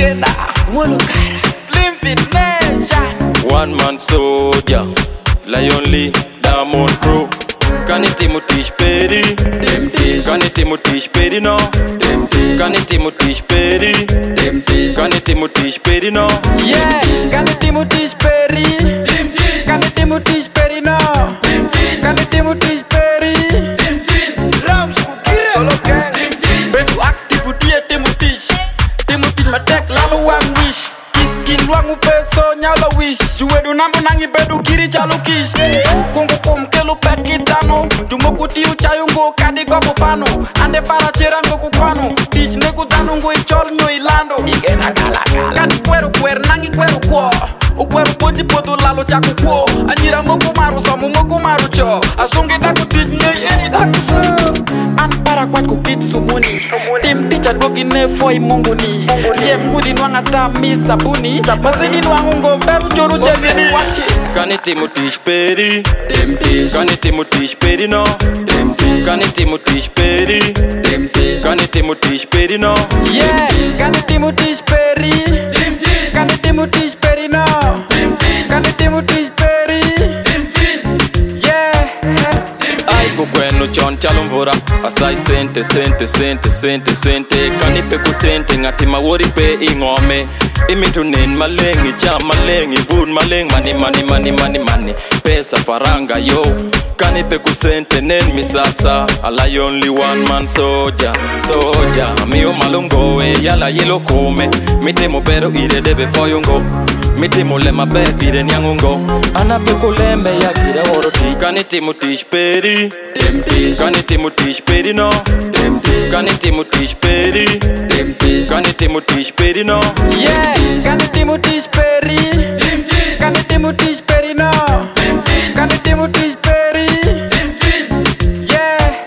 Kena Wolukara Slim Fit Nation One man soldier Lion Lee Diamond Pro Kani Timothy Perry Kani Timothy Perry no Kani Timothy Perry Kani Timothy Perry no Yeah Kani Timothy Perry Kani Timothy Perry no Kani Timothy Perry Rams Kukire Bedu active dia Timothy Timothy matek lalu wang wish Kin luang peso nyala wish Juwe du nambu nangi bedu kiri chalo kish Kungu kum kelu pekitano Jumoku tiu chayungo kadi gobu pano Ande para chirango kukwano Tich neku tanungu ichol nyo ilando Ikena gala gala Kadi kweru kwer nangi kweru kwa Ukweru ponji podo lalo chaku kwa Anjira moku maru samu moku maru cho Asungi daku tich nyei eni daku so An para kwat ku kit sumuni Tim ticha dogi ne foi munguni Liem gudi nwanga ta mi sabuni Masini nwangungo beru choru jazini Kani Timothy Perry Kani Timothy Perry no Kani Timothy Perry Kani Timothy Perry no Yeah Kani Timothy Perry Kani Timothy Perry no Kani Timothy Perry Yeah Ai kukwenu chon chalumvura Asai sente Kani peku sente ngati mawori pe ingome Imitunin malengi cha malengi Vun maleng money Pesa faranga yo Kani peku sente nen misasa I only one man soldier Miyo malungoe yala yelo kome Mitemo pero ire debe foyungo Mitemo lema be ire nyangungo Ana peku lembe ya kire horoti Kani Timothy Perry Kani Timothy Perry no Kani Timothy Perry Kani Timothy Perry no Yeah Kani Timothy Perry Kani Timothy Perry no Kani Timothy Perry Yeah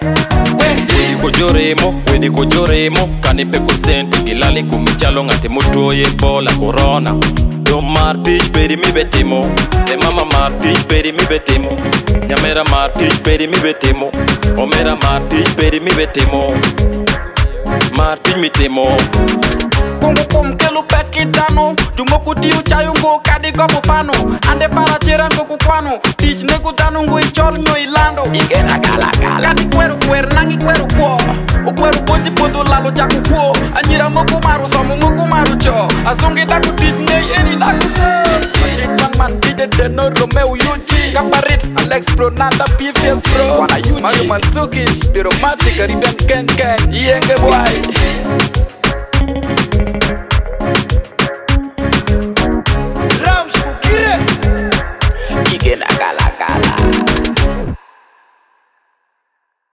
Wedi kujoremo Kani peku sente Gilali kumichalo ngati mutuoye bola corona Yo Martich Perry mi betimo De mama Martich Perry mi betimo Nyamera Martich Perry mi betimo Omera Martich Perry mi betimo Martich mi temo Kungu kum kelu pekitano Jumoku tiu chayungo kadi gobu pano Ande para chirango kukwano Tich neku tanungu ichol nyo ilando Ikena gala gala Kani kweru kwer nangi kweru kwa Ukweru ponji podo lalo chaku kwa Anjira moku maru samu moku maru cho Asungi daku tich nyei eni daku so Madit man DJ Deno Romeo Yuji Kaparitz Alex Pro Nanda PFS Pro Wana Yuji Mario Mansukish Biromatic Caribbean Gang Gang Yenge boy